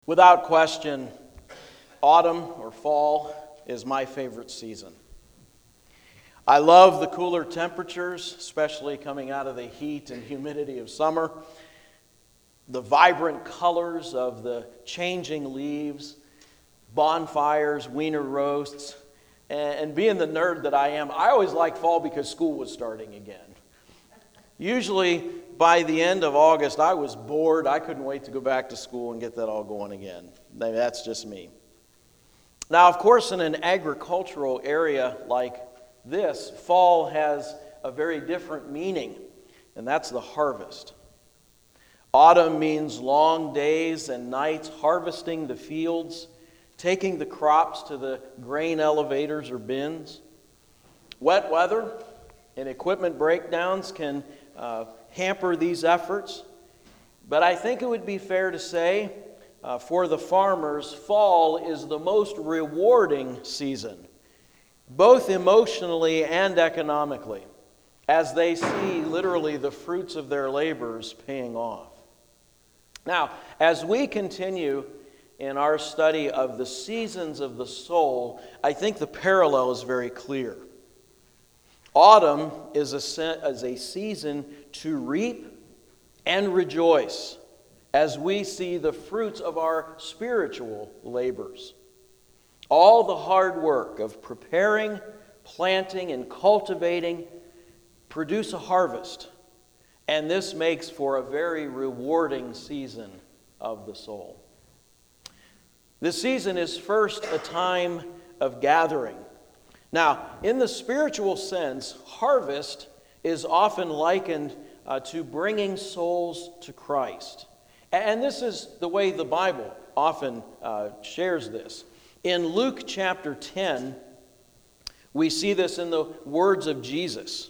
Without question, autumn or fall is my favorite season. I love the cooler temperatures, especially coming out of the heat and humidity of summer. The vibrant colors of the changing leaves, bonfires, wiener roasts, and being the nerd that I am, I always liked fall because school was starting again. Usually, by the end of August, I was bored. I couldn't wait to go back to school and get that all going again. That's just me. Now, of course, in an agricultural area like this, fall has a very different meaning, and that's the harvest. Autumn means long days and nights harvesting the fields, taking the crops to the grain elevators or bins. Wet weather and equipment breakdowns can hamper these efforts, but I think it would be fair to say for the farmers, fall is the most rewarding season, both emotionally and economically, as they see literally the fruits of their labors paying off. Now, as we continue in our study of the seasons of the soul, I think the parallel is very clear. Autumn is a season to reap and rejoice as we see the fruits of our spiritual labors. All the hard work of preparing, planting, and cultivating produce a harvest, and this makes for a very rewarding season of the soul. This season is first a time of gathering. Now, in the spiritual sense, harvest is often likened to bringing souls to Christ. And this is the way the Bible often shares this. In Luke chapter 10, we see this in the words of Jesus.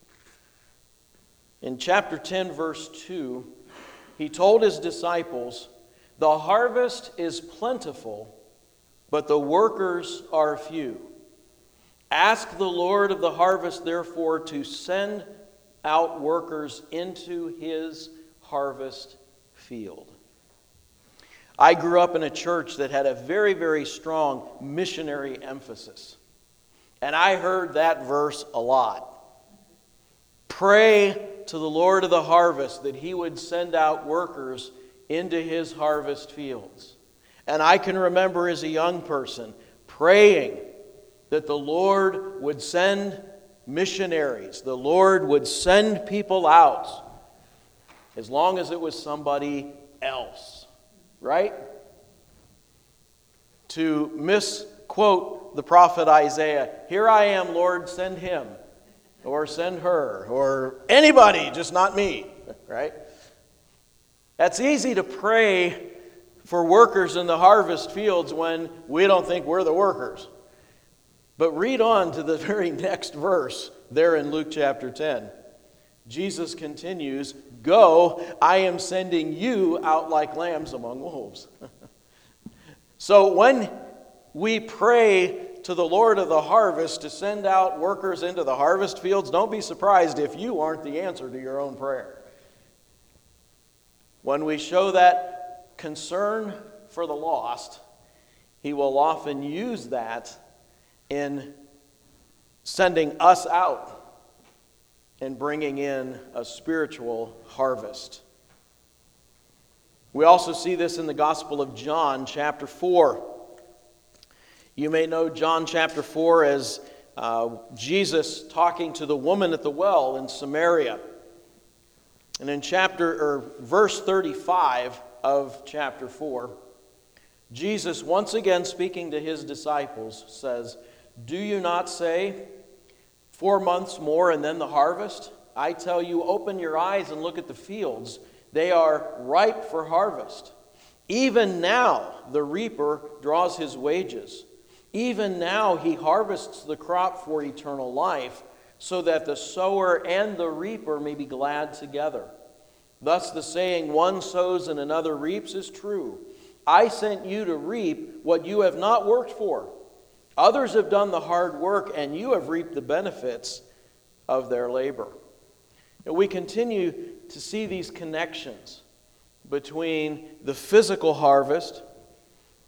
In chapter 10, verse 2, he told his disciples, "The harvest is plentiful, but the workers are few. Ask the Lord of the harvest, therefore, to send out workers into his harvest field." I grew up in a church that had a very, very strong missionary emphasis. And I heard that verse a lot. Pray to the Lord of the harvest that he would send out workers into his harvest fields. And I can remember as a young person praying that the Lord would send missionaries, the Lord would send people out, as long as it was somebody else, right? To misquote the prophet Isaiah, "Here I am, Lord, send him," or "send her," or anybody, just not me, right? That's easy to pray for workers in the harvest fields when we don't think we're the workers. But read on to the very next verse there in Luke chapter 10. Jesus continues, "Go, I am sending you out like lambs among wolves." So when we pray to the Lord of the harvest to send out workers into the harvest fields, don't be surprised if you aren't the answer to your own prayer. When we show that concern for the lost, he will often use that in sending us out and bringing in a spiritual harvest. We also see this in the Gospel of John, chapter 4. You may know John chapter 4 as Jesus talking to the woman at the well in Samaria. And in verse 35 of chapter 4, Jesus, once again speaking to his disciples, says, "Do you not say, 4 months more and then the harvest? I tell you, open your eyes and look at the fields. They are ripe for harvest. Even now the reaper draws his wages. Even now he harvests the crop for eternal life, so that the sower and the reaper may be glad together. Thus the saying, one sows and another reaps, is true. I sent you to reap what you have not worked for. Others have done the hard work, and you have reaped the benefits of their labor." And we continue to see these connections between the physical harvest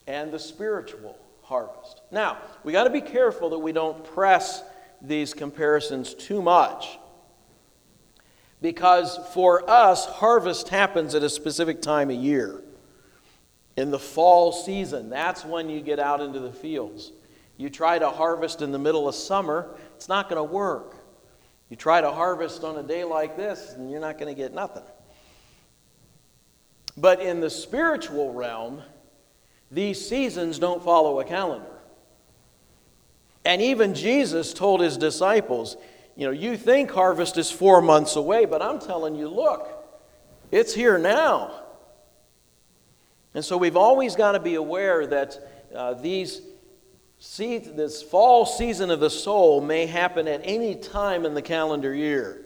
and the spiritual harvest. Now, we got to be careful that we don't press these comparisons too much, because for us, harvest happens at a specific time of year. In the fall season, that's when you get out into the fields. You try to harvest in the middle of summer, it's not going to work. You try to harvest on a day like this, and you're not going to get nothing. But in the spiritual realm, these seasons don't follow a calendar. And even Jesus told his disciples, you think harvest is 4 months away, but I'm telling you, look, it's here now. And so we've always got to be aware that these seeds, this fall season of the soul may happen at any time in the calendar year.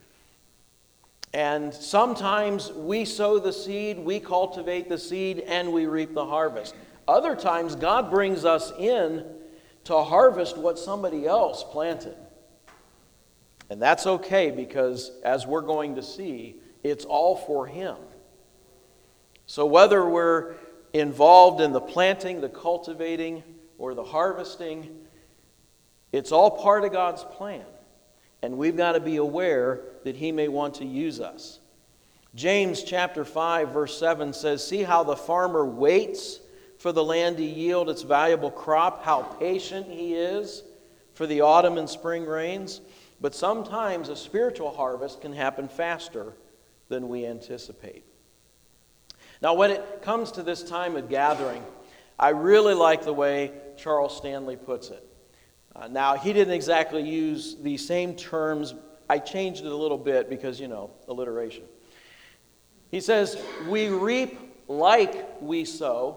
And sometimes we sow the seed, we cultivate the seed, and we reap the harvest. Other times God brings us in to harvest what somebody else planted. And that's okay, because as we're going to see, it's all for Him. So whether we're involved in the planting, the cultivating, or the harvesting, it's all part of God's plan. And we've got to be aware that He may want to use us. James chapter 5, verse 7 says, "See how the farmer waits for the land to yield its valuable crop, how patient he is for the autumn and spring rains." But sometimes a spiritual harvest can happen faster than we anticipate. Now, when it comes to this time of gathering, I really like the way Charles Stanley puts it. Now, he didn't exactly use the same terms. I changed it a little bit because, alliteration. He says, we reap like we sow.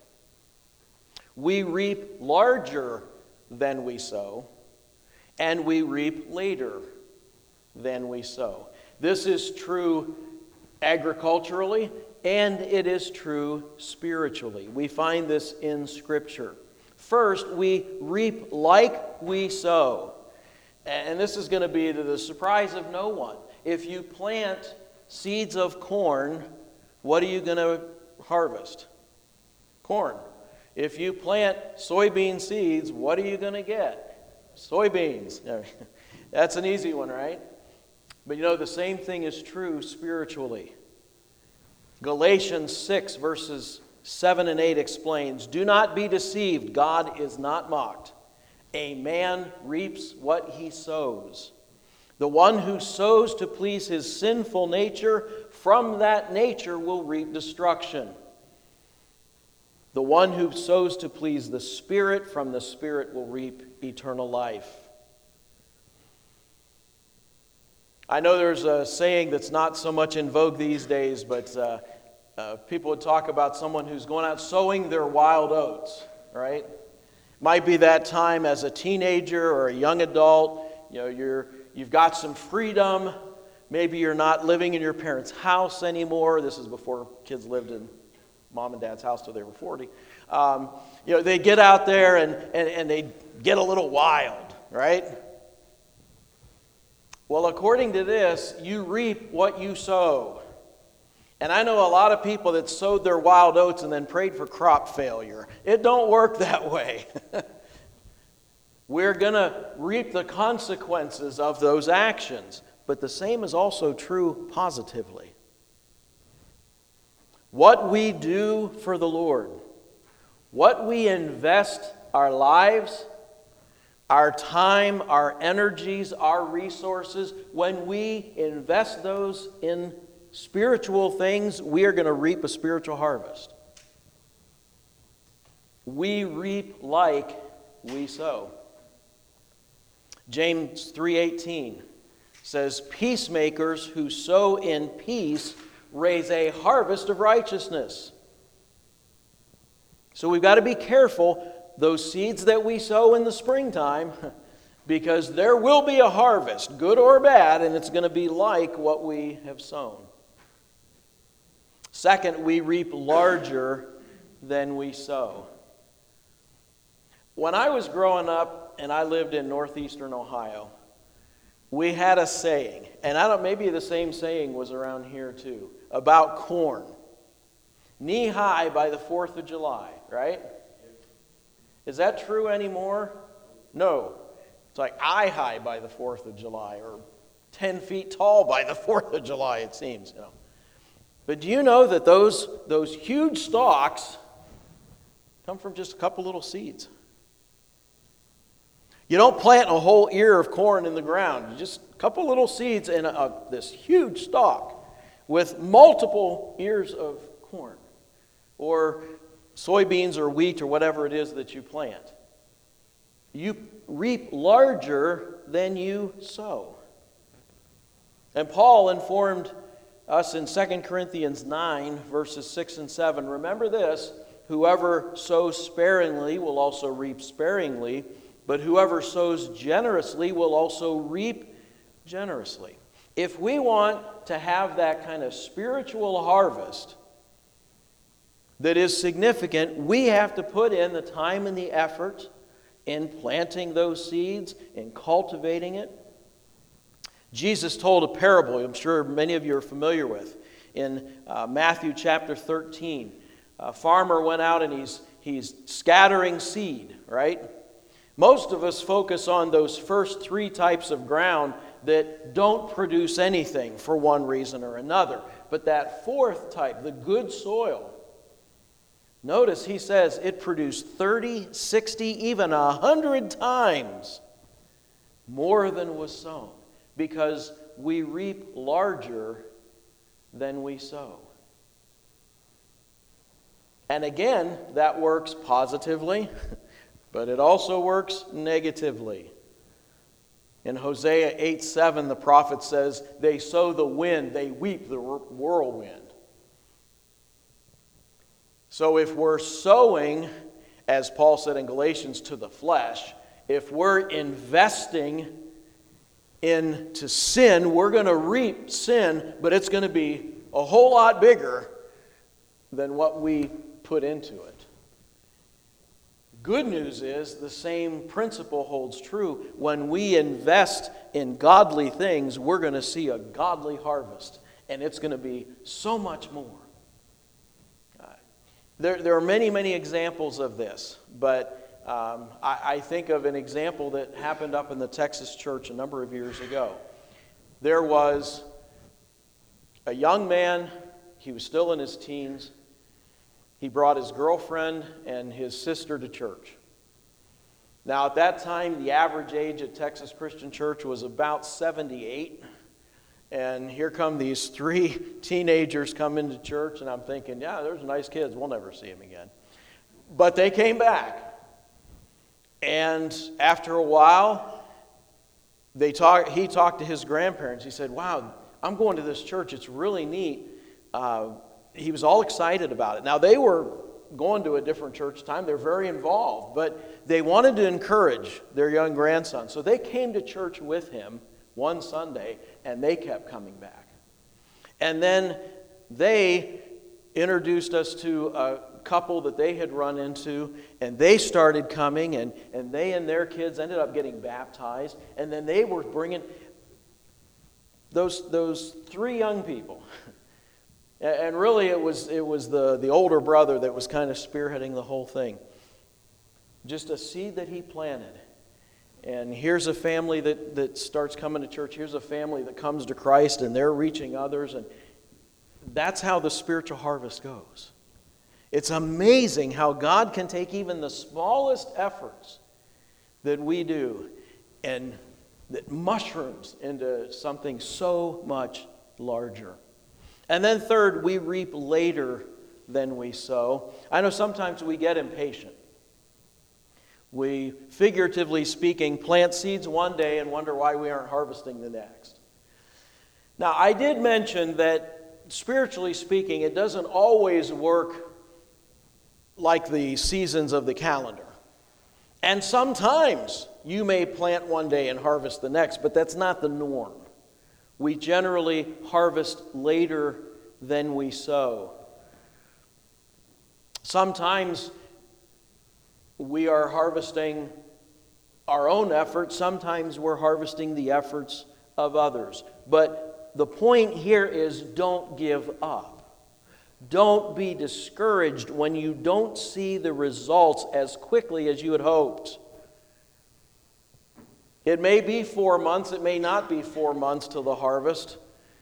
We reap larger than we sow. And we reap later than we sow. This is true agriculturally, and it is true spiritually. We find this in Scripture. First, we reap like we sow. And this is going to be to the surprise of no one. If you plant seeds of corn, what are you going to harvest? Corn. If you plant soybean seeds, what are you going to get? Soybeans. That's an easy one, right? But the same thing is true spiritually. Galatians 6, verses 7 and 8 explains, "Do not be deceived, God is not mocked. A man reaps what he sows. The one who sows to please his sinful nature, from that nature will reap destruction. The one who sows to please the Spirit, from the Spirit will reap eternal life." I know there's a saying that's not so much in vogue these days, but people would talk about someone who's going out sowing their wild oats, right? Might be that time as a teenager or a young adult. You've got some freedom. Maybe you're not living in your parents' house anymore. This is before kids lived in mom and dad's house till they were 40. They get out there and they get a little wild, right? Well, according to this, you reap what you sow. And I know a lot of people that sowed their wild oats and then prayed for crop failure. It don't work that way. We're going to reap the consequences of those actions. But the same is also true positively. What we do for the Lord, what we invest our lives, our time, our energies, our resources, when we invest those in spiritual things, we are going to reap a spiritual harvest. We reap like we sow. James 3:18 says, "Peacemakers who sow in peace raise a harvest of righteousness." So we've got to be careful, those seeds that we sow in the springtime, because there will be a harvest, good or bad, and it's going to be like what we have sown. Second, we reap larger than we sow. When I was growing up and I lived in northeastern Ohio, we had a saying, and maybe the same saying was around here too, about corn. knee-high by the 4th of July, right? Is that true anymore? No. It's like eye-high by the 4th of July, or 10 feet tall by the 4th of July, it seems. But do you know that those huge stalks come from just a couple little seeds? You don't plant a whole ear of corn in the ground. Just a couple little seeds in this huge stalk with multiple ears of corn or soybeans or wheat or whatever it is that you plant. You reap larger than you sow. And Paul informed us in 2 Corinthians 9, verses 6 and 7. Remember this, whoever sows sparingly will also reap sparingly, but whoever sows generously will also reap generously. If we want to have that kind of spiritual harvest that is significant, we have to put in the time and the effort in planting those seeds, in cultivating it. Jesus told a parable, I'm sure many of you are familiar with, in Matthew chapter 13. A farmer went out and he's scattering seed, right? Most of us focus on those first 3 types of ground that don't produce anything for one reason or another. But that 4th type, the good soil, notice he says it produced 30, 60, even 100 times more than was sown, because we reap larger than we sow. And again, that works positively, but it also works negatively. In Hosea 8:7, the prophet says, they sow the wind, they weep the whirlwind. So if we're sowing, as Paul said in Galatians, to the flesh, if we're investing into sin, we're going to reap sin, but it's going to be a whole lot bigger than what we put into it. Good news is the same principle holds true. When we invest in godly things, we're going to see a godly harvest, and it's going to be so much more. There are many, many examples of this, but I think of an example that happened up in the Texas church a number of years ago. There was a young man, he was still in his teens. He brought his girlfriend and his sister to church. Now, at that time, the average age at Texas Christian Church was about 78. And here come these 3 teenagers come into church, and I'm thinking, yeah, there's nice kids. We'll never see them again. But they came back. And after a while, he talked to his grandparents. He said, wow, I'm going to this church. It's really neat. He was all excited about it. Now, they were going to a different church time. They're very involved, but they wanted to encourage their young grandson. So they came to church with him one Sunday, and they kept coming back. And then they introduced us to a couple that they had run into, and they started coming, and they and their kids ended up getting baptized. And then they were bringing those 3 young people. And really, it was the older brother that was kind of spearheading the whole thing. Just a seed that he planted. And here's a family that starts coming to church. Here's a family that comes to Christ, and they're reaching others. And that's how the spiritual harvest goes. It's amazing how God can take even the smallest efforts that we do and that mushrooms into something so much larger. And then third, we reap later than we sow. I know sometimes we get impatient. We, figuratively speaking, plant seeds one day and wonder why we aren't harvesting the next. Now, I did mention that, spiritually speaking, it doesn't always work like the seasons of the calendar. And sometimes you may plant one day and harvest the next, but that's not the norm. We generally harvest later than we sow. Sometimes we are harvesting our own efforts. Sometimes we're harvesting the efforts of others. But the point here is don't give up. Don't be discouraged when you don't see the results as quickly as you had hoped. It may be 4 months, it may not be 4 months till the harvest.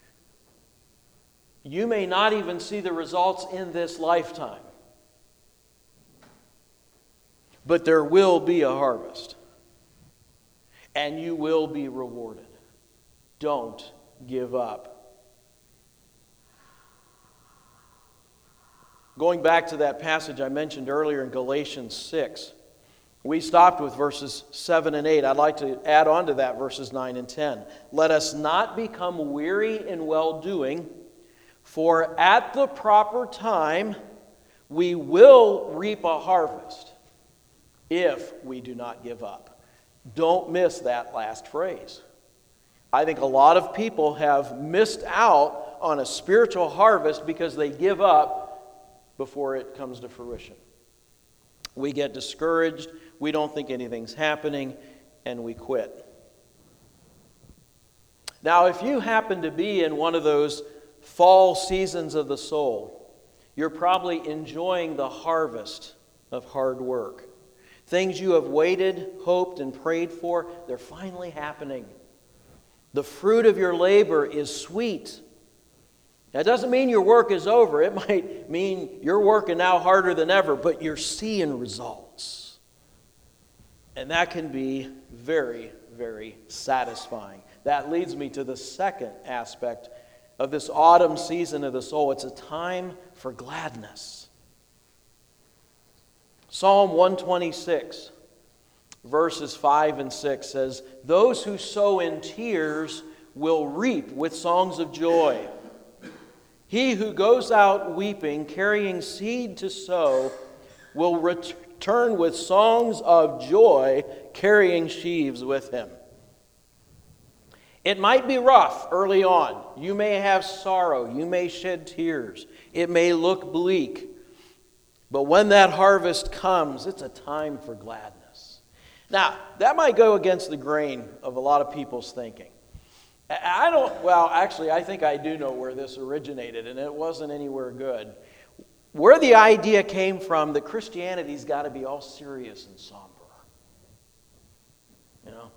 You may not even see the results in this lifetime. But there will be a harvest. And you will be rewarded. Don't give up. Going back to that passage I mentioned earlier in Galatians 6, we stopped with verses 7 and 8. I'd like to add on to that verses 9 and 10. Let us not become weary in well-doing, for at the proper time we will reap a harvest if we do not give up. Don't miss that last phrase. I think a lot of people have missed out on a spiritual harvest because they give up before it comes to fruition. We get discouraged, we don't think anything's happening, and we quit. Now, if you happen to be in one of those fall seasons of the soul, you're probably enjoying the harvest of hard work. Things you have waited, hoped, and prayed for, they're finally happening. The fruit of your labor is sweet. That doesn't mean your work is over. It might mean you're working now harder than ever, but you're seeing results. And that can be very, very satisfying. That leads me to the second aspect of this autumn season of the soul. It's a time for gladness. Psalm 126, verses 5 and 6 says, "Those who sow in tears will reap with songs of joy. He who goes out weeping, carrying seed to sow, will return with songs of joy, carrying sheaves with him." It might be rough early on. You may have sorrow. You may shed tears. It may look bleak. But when that harvest comes, it's a time for gladness. Now, that might go against the grain of a lot of people's thinking. I think I do know where this originated, and it wasn't anywhere good. Where the idea came from that Christianity's got to be all serious and somber. You know?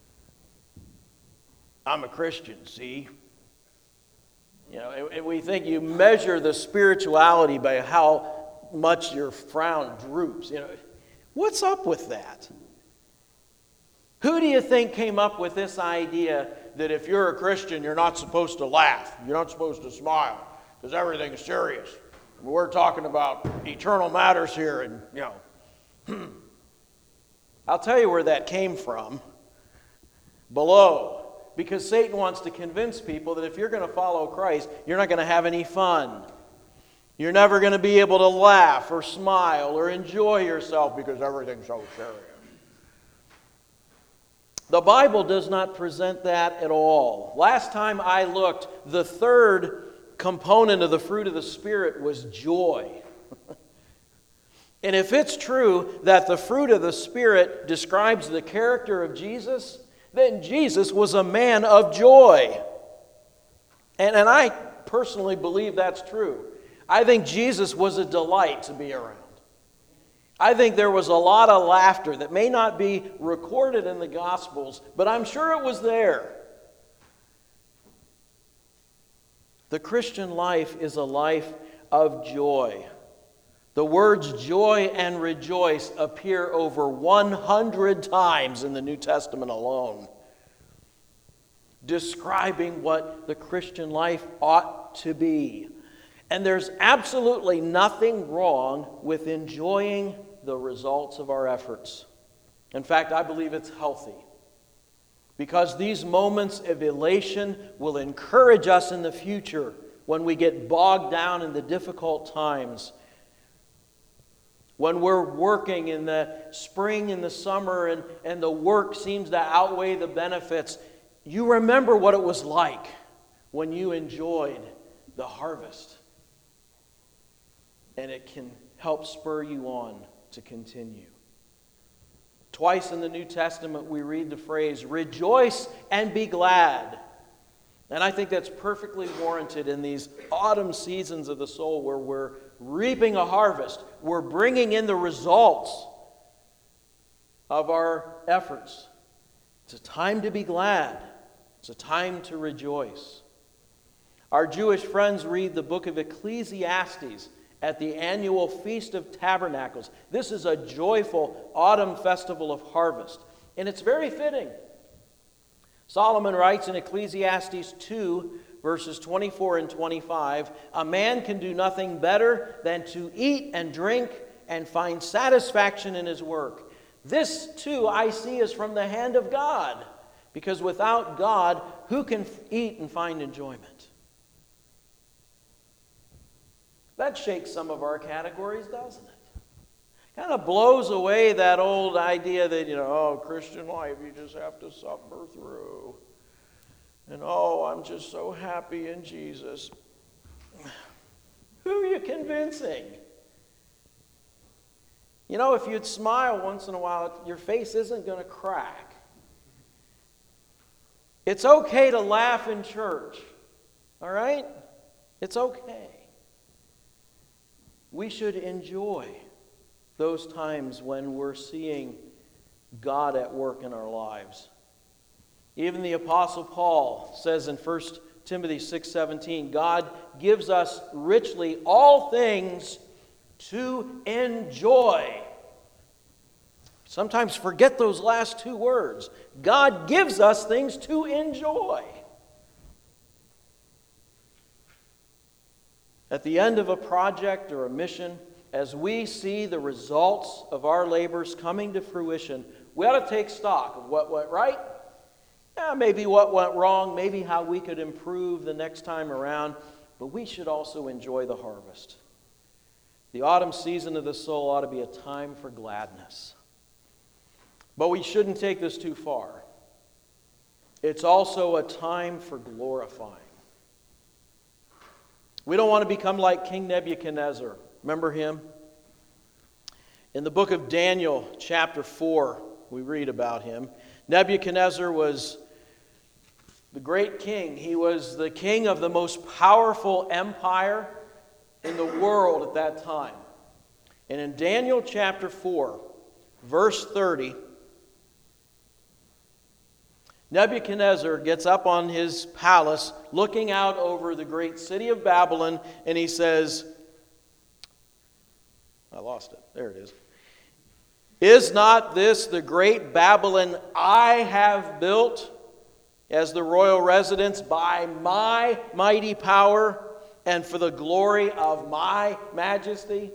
I'm a Christian, see? You know, and we think you measure the spirituality by how much your frown droops. You know, what's up with that? Who do you think came up with this idea that if you're a Christian, you're not supposed to laugh, you're not supposed to smile, because everything's serious? We're talking about eternal matters here, and, you know. I'll tell you where that came from. Below. Because Satan wants to convince people that if you're going to follow Christ, you're not going to have any fun. You're never going to be able to laugh or smile or enjoy yourself because everything's so serious. The Bible does not present that at all. Last time I looked, the third component of the fruit of the Spirit was joy. And if it's true that the fruit of the Spirit describes the character of Jesus, then Jesus was a man of joy. And I personally believe that's true. I think Jesus was a delight to be around. I think there was a lot of laughter that may not be recorded in the Gospels, but I'm sure it was there. The Christian life is a life of joy. The words joy and rejoice appear over 100 times in the New Testament alone, describing what the Christian life ought to be. And there's absolutely nothing wrong with enjoying the results of our efforts. In fact, I believe it's healthy, because these moments of elation will encourage us in the future when we get bogged down in the difficult times. When we're working in the spring and the summer and the work seems to outweigh the benefits, you remember what it was like when you enjoyed the harvest. And it can help spur you on to continue. Twice in the New Testament we read the phrase, "Rejoice and be glad." And I think that's perfectly warranted in these autumn seasons of the soul where we're reaping a harvest. We're bringing in the results of our efforts. It's a time to be glad. It's a time to rejoice. Our Jewish friends read the book of Ecclesiastes at the annual Feast of Tabernacles. This is a joyful autumn festival of harvest, and it's very fitting. Solomon writes in Ecclesiastes 2, verses 24 and 25, "A man can do nothing better than to eat and drink and find satisfaction in his work. This, too, I see is from the hand of God, because without God, who can eat and find enjoyment?" That shakes some of our categories, doesn't it? Kind of blows away that old idea that, Christian life, you just have to suffer through. And, I'm just so happy in Jesus. Who are you convincing? If you'd smile once in a while, your face isn't going to crack. It's okay to laugh in church, all right? It's okay. We should enjoy those times when we're seeing God at work in our lives. Even the Apostle Paul says in 1 Timothy 6:17, God gives us richly all things to enjoy. Sometimes forget those last two words. God gives us things to enjoy. At the end of a project or a mission, as we see the results of our labors coming to fruition, we ought to take stock of what went right, maybe what went wrong, maybe how we could improve the next time around, but we should also enjoy the harvest. The autumn season of the soul ought to be a time for gladness. But we shouldn't take this too far. It's also a time for glorifying. We don't want to become like King Nebuchadnezzar. Remember him? In the book of Daniel, chapter 4, we read about him. Nebuchadnezzar was the great king. He was the king of the most powerful empire in the world at that time. And in Daniel chapter 4, verse 30, Nebuchadnezzar gets up on his palace, looking out over the great city of Babylon, and he says, I lost it. There it is. "Is not this the great Babylon I have built as the royal residence by my mighty power and for the glory of my majesty?"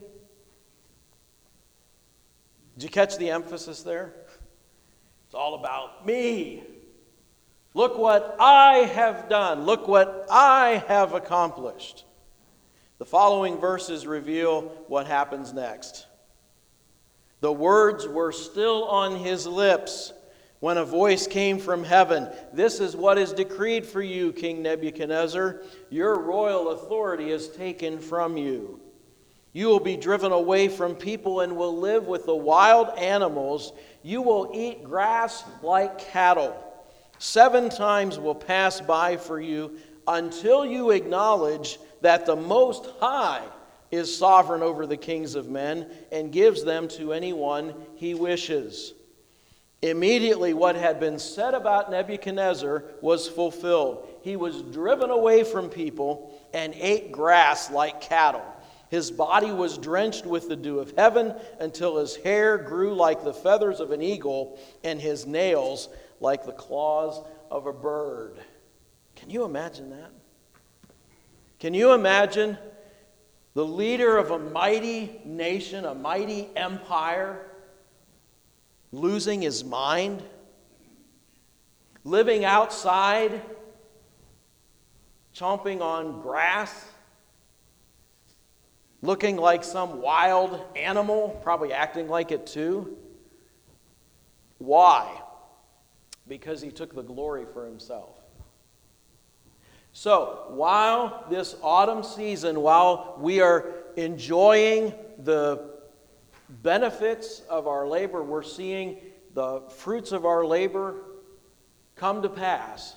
Did you catch the emphasis there? It's all about me. Look what I have done. Look what I have accomplished. The following verses reveal what happens next. "The words were still on his lips when a voice came from heaven. 'This is what is decreed for you, King Nebuchadnezzar. Your royal authority is taken from you. You will be driven away from people and will live with the wild animals. You will eat grass like cattle. 7 times will pass by for you until you acknowledge that the Most High is sovereign over the kings of men and gives them to anyone he wishes.' Immediately what had been said about Nebuchadnezzar was fulfilled. He was driven away from people and ate grass like cattle. His body was drenched with the dew of heaven until his hair grew like the feathers of an eagle and his nails like the claws of a bird." Can you imagine that? Can you imagine the leader of a mighty nation, a mighty empire, losing his mind, living outside, chomping on grass, looking like some wild animal, probably acting like it too? Why? Because he took the glory for himself. So, while this autumn season, while we are enjoying the benefits of our labor, we're seeing the fruits of our labor come to pass,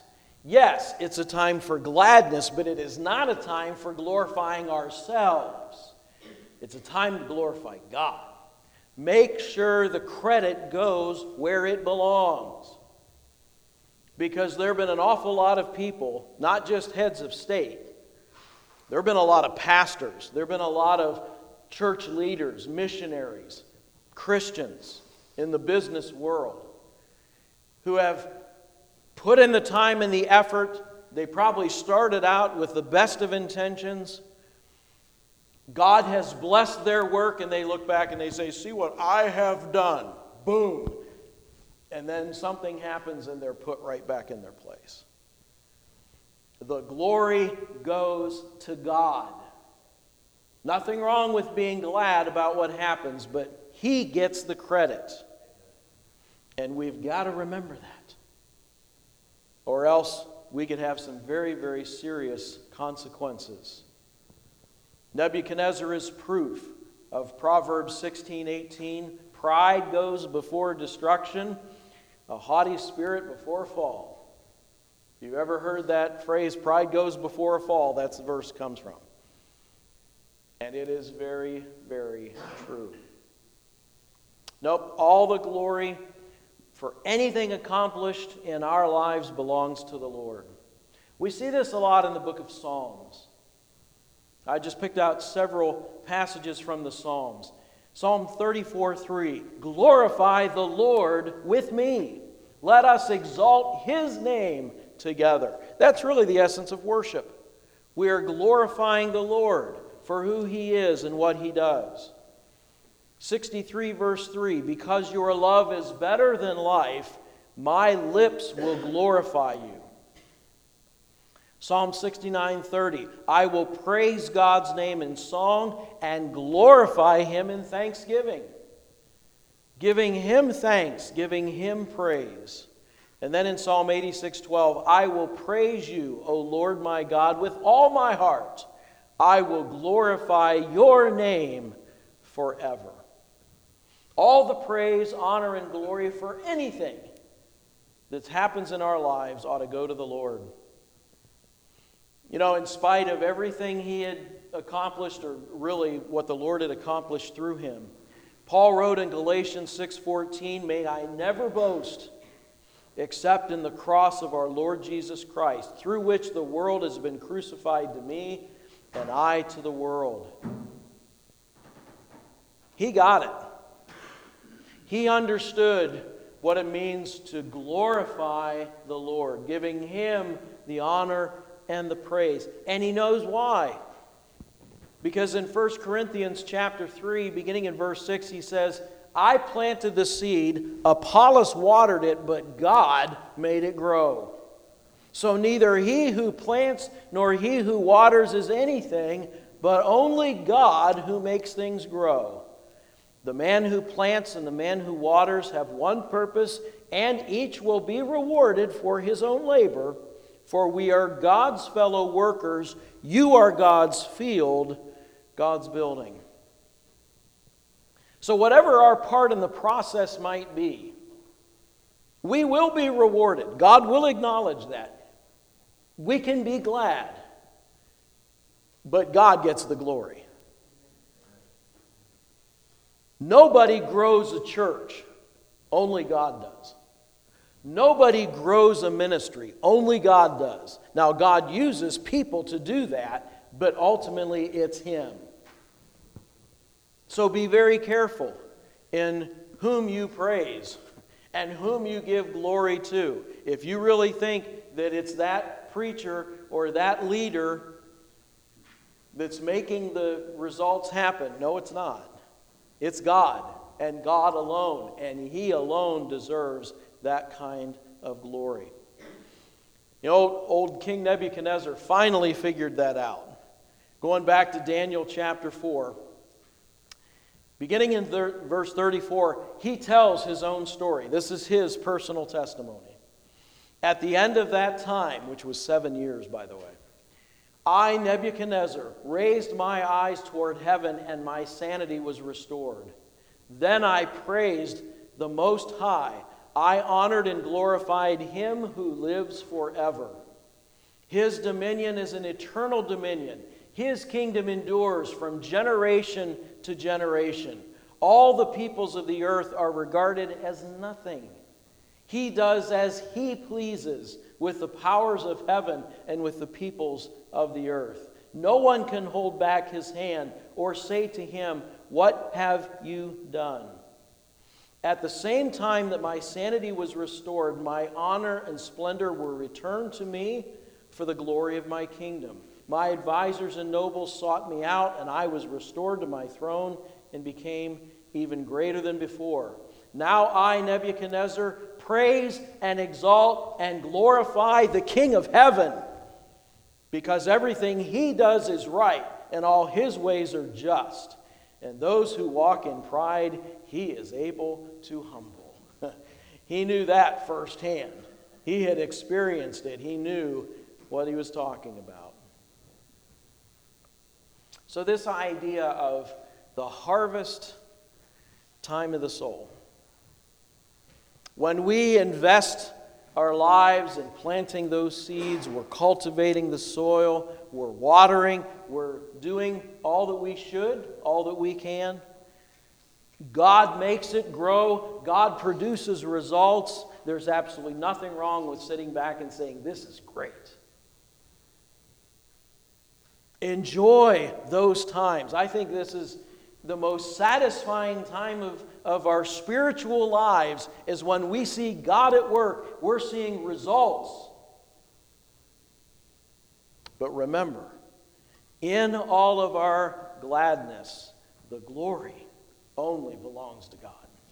Yes, it's a time for gladness, but it is not a time for glorifying ourselves. It's a time to glorify God. Make sure the credit goes where it belongs. Because there have been an awful lot of people, not just heads of state. There have been a lot of pastors. There have been a lot of church leaders, missionaries, Christians in the business world who have put in the time and the effort. They probably started out with the best of intentions. God has blessed their work, and they look back and they say, see what I have done. Boom. And then something happens and they're put right back in their place. The glory goes to God. Nothing wrong with being glad about what happens, but He gets the credit. And we've got to remember that. Or else we could have some very, very serious consequences. Nebuchadnezzar is proof of Proverbs 16:18. Pride goes before destruction, a haughty spirit before a fall. If you've ever heard that phrase, pride goes before a fall, that's the verse comes from. And it is very, very true. Nope, all the glory for anything accomplished in our lives belongs to the Lord. We see this a lot in the book of Psalms. I just picked out several passages from the Psalms. Psalm 34:3, glorify the Lord with me. Let us exalt His name together. That's really the essence of worship. We are glorifying the Lord for who He is and what He does. 63 verse 3, because your love is better than life, my lips will glorify you. Psalm 69:30, I will praise God's name in song and glorify Him in thanksgiving. Giving Him thanks, giving Him praise. And then in Psalm 86:12, I will praise you, O Lord my God, with all my heart. I will glorify your name forever. All the praise, honor, and glory for anything that happens in our lives ought to go to the Lord. You know, in spite of everything he had accomplished, or really what the Lord had accomplished through him, Paul wrote in Galatians 6:14, may I never boast except in the cross of our Lord Jesus Christ, through which the world has been crucified to me and I to the world. He got it. He understood what it means to glorify the Lord, giving Him the honor and the praise. And he knows why. Because in 1 Corinthians chapter 3, beginning in verse 6, he says, I planted the seed, Apollos watered it, but God made it grow. So neither he who plants nor he who waters is anything, but only God who makes things grow. The man who plants and the man who waters have one purpose, and each will be rewarded for his own labor. For we are God's fellow workers. You are God's field, God's building. So whatever our part in the process might be, we will be rewarded. God will acknowledge that. We can be glad. But God gets the glory. Nobody grows a church. Only God does. Nobody grows a ministry. Only God does. Now, God uses people to do that, but ultimately it's Him. So be very careful in whom you praise and whom you give glory to. If you really think that it's that preacher or that leader that's making the results happen, no, it's not. It's God, and God alone, and He alone deserves that kind of glory. You know, old King Nebuchadnezzar finally figured that out. Going back to Daniel chapter 4, beginning in verse 34, he tells his own story. This is his personal testimony. At the end of that time, which was 7 years, by the way, I, Nebuchadnezzar, raised my eyes toward heaven, and my sanity was restored. Then I praised the Most High. I honored and glorified Him who lives forever. His dominion is an eternal dominion. His kingdom endures from generation to generation. All the peoples of the earth are regarded as nothing. He does as He pleases with the powers of heaven and with the peoples of the earth. No one can hold back His hand or say to Him, "What have you done?" At the same time that my sanity was restored, my honor and splendor were returned to me for the glory of my kingdom. My advisors and nobles sought me out, and I was restored to my throne and became even greater than before. Now I, Nebuchadnezzar, praise and exalt and glorify the King of heaven, because everything He does is right, and all His ways are just. And those who walk in pride, He is able to humble. He knew that firsthand. He had experienced it. He knew what he was talking about. So this idea of the harvest time of the soul. When we invest our lives in planting those seeds, we're cultivating the soil, we're watering, we're doing all that we should, all that we can. God makes it grow. God produces results. There's absolutely nothing wrong with sitting back and saying, "This is great." Enjoy those times. I think this is the most satisfying time of our spiritual lives, is when we see God at work. We're seeing results. But remember, in all of our gladness, the glory only belongs to God.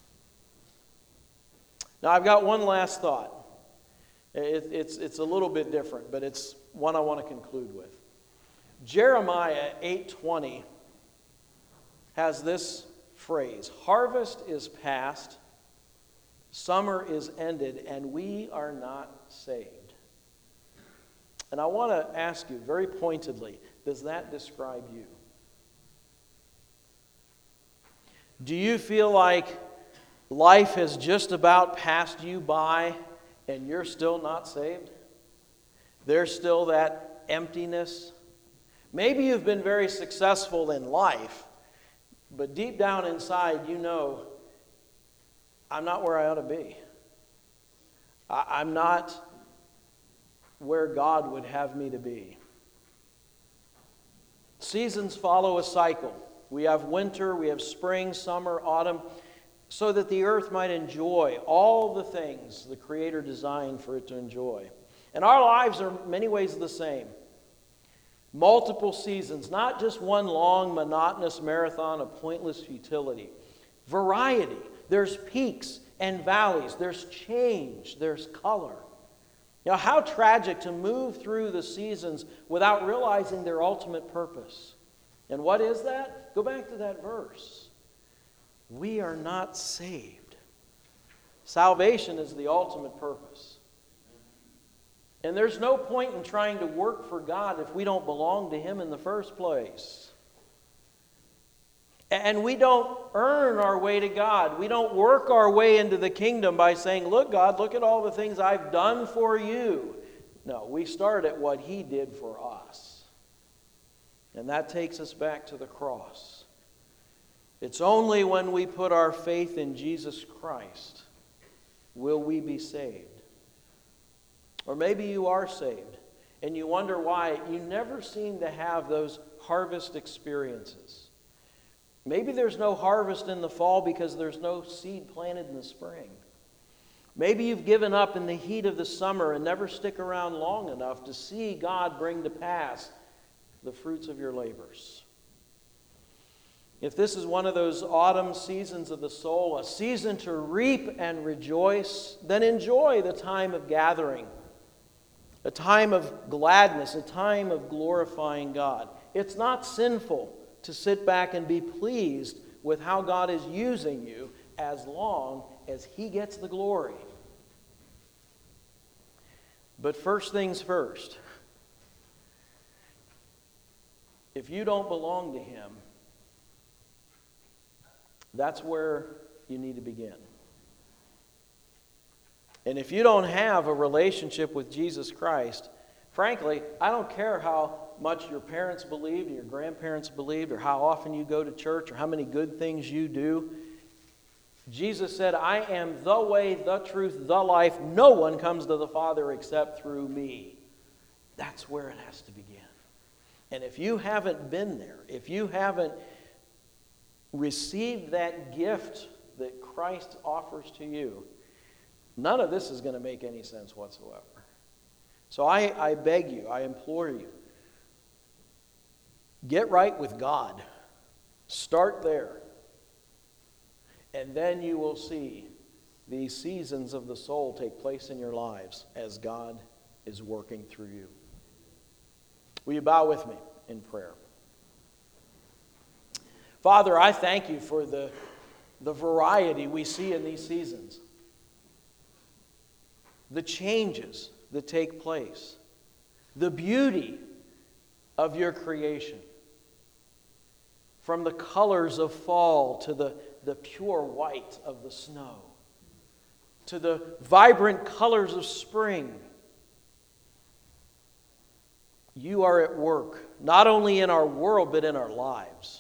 Now, I've got one last thought. It's a little bit different, but it's one I want to conclude with. Jeremiah 8:20 has this phrase: "Harvest is past, summer is ended, and we are not saved." And I want to ask you very pointedly, does that describe you? Do you feel like life has just about passed you by and you're still not saved? There's still that emptiness. Maybe you've been very successful in life, but deep down inside you know, I'm not where I ought to be. I'm not where God would have me to be. Seasons follow a cycle. We have winter, we have spring, summer, autumn, so that the earth might enjoy all the things the Creator designed for it to enjoy. And our lives are in many ways the same. Multiple seasons, not just one long, monotonous marathon of pointless futility. Variety. There's peaks and valleys. There's change. There's color. You know, how tragic to move through the seasons without realizing their ultimate purpose. And what is that? Go back to that verse. We are not saved. Salvation is the ultimate purpose. And there's no point in trying to work for God if we don't belong to Him in the first place. And we don't earn our way to God. We don't work our way into the kingdom by saying, "Look, God, look at all the things I've done for you." No, we start at what He did for us. And that takes us back to the cross. It's only when we put our faith in Jesus Christ will we be saved. Or maybe you are saved and you wonder why you never seem to have those harvest experiences. Maybe there's no harvest in the fall because there's no seed planted in the spring. Maybe you've given up in the heat of the summer and never stick around long enough to see God bring to pass the fruits of your labors. If this is one of those autumn seasons of the soul, a season to reap and rejoice, then enjoy the time of gathering, a time of gladness, a time of glorifying God. It's not sinful to sit back and be pleased with how God is using you as long as He gets the glory. But first things first, if you don't belong to Him, that's where you need to begin. And if you don't have a relationship with Jesus Christ, Frankly, I don't care how much your parents believed, or your grandparents believed, or how often you go to church, or how many good things you do. Jesus said, I am the way, the truth, the life. No one comes to the Father except through me. That's where it has to begin. And if you haven't been there, if you haven't received that gift that Christ offers to you, none of this is going to make any sense whatsoever. So I beg you, I implore you, get right with God. Start there. And then you will see these seasons of the soul take place in your lives as God is working through you. Will you bow with me in prayer? Father, I thank you for the variety we see in these seasons. The changes that take place. The beauty of your creation. From the colors of fall to the pure white of the snow, to the vibrant colors of spring. You are at work, not only in our world, but in our lives.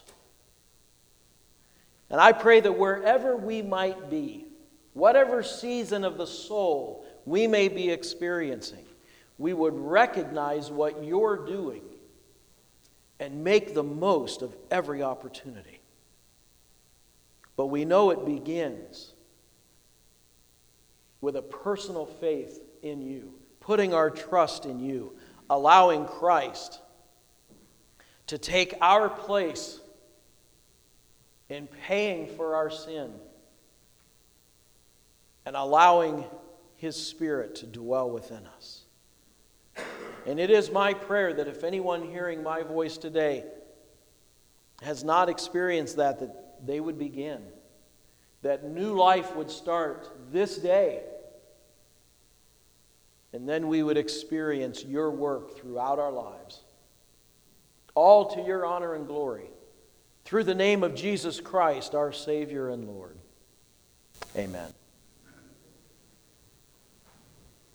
And I pray that wherever we might be, whatever season of the soul we may be experiencing, we would recognize what you're doing and make the most of every opportunity. But we know it begins with a personal faith in you, putting our trust in you, allowing Christ to take our place in paying for our sin and allowing His Spirit to dwell within us. And it is my prayer that if anyone hearing my voice today has not experienced that they would begin. That new life would start this day. And then we would experience your work throughout our lives. All to your honor and glory. Through the name of Jesus Christ, our Savior and Lord. Amen.